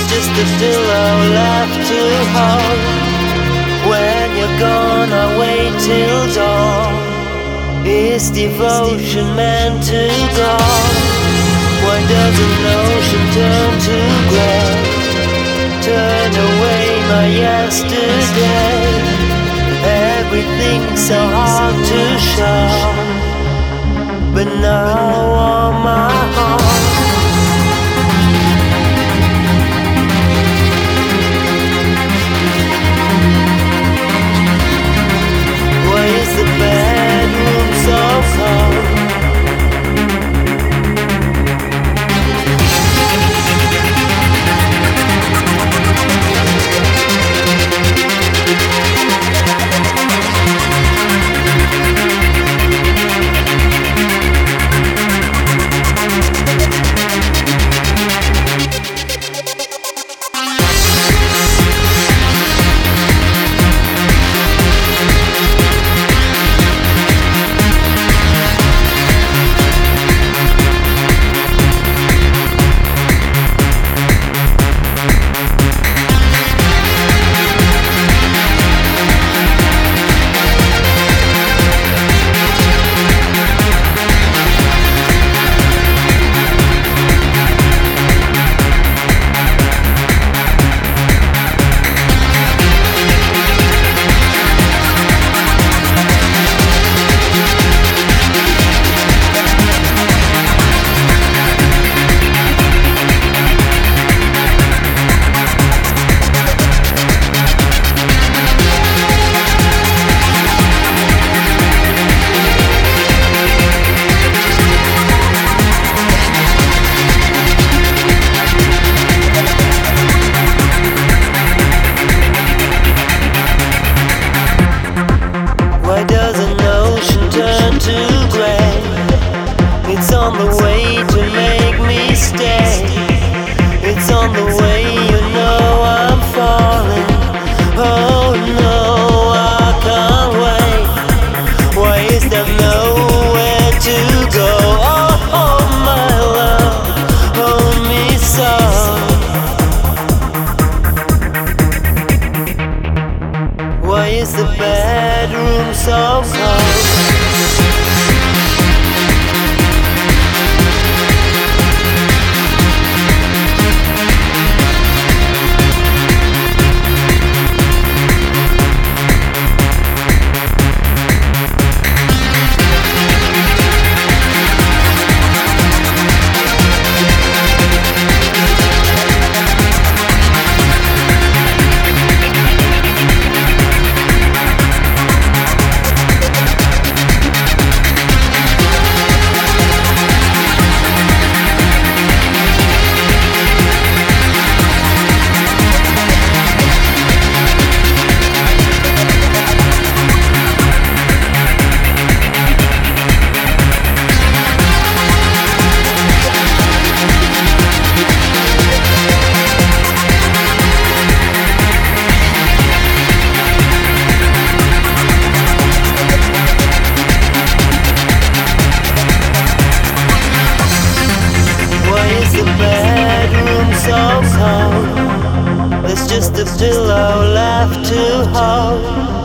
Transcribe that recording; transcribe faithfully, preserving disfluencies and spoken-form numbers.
just a pillow left to hold. When you're gone, I wait till dawn. Is devotion meant to go? Why does an ocean turn to grey? Turn away my yesterday. Everything's so hard to show, but now on my heart. Why is the bedroom so cold? It's on the way to make me stay. It's on the way, you know I'm falling. Oh no, I can't wait. Why is there nowhere to go? Oh, oh my love, hold me so. Why is the bedroom so cold? So cold, there's just a pillow left to hold.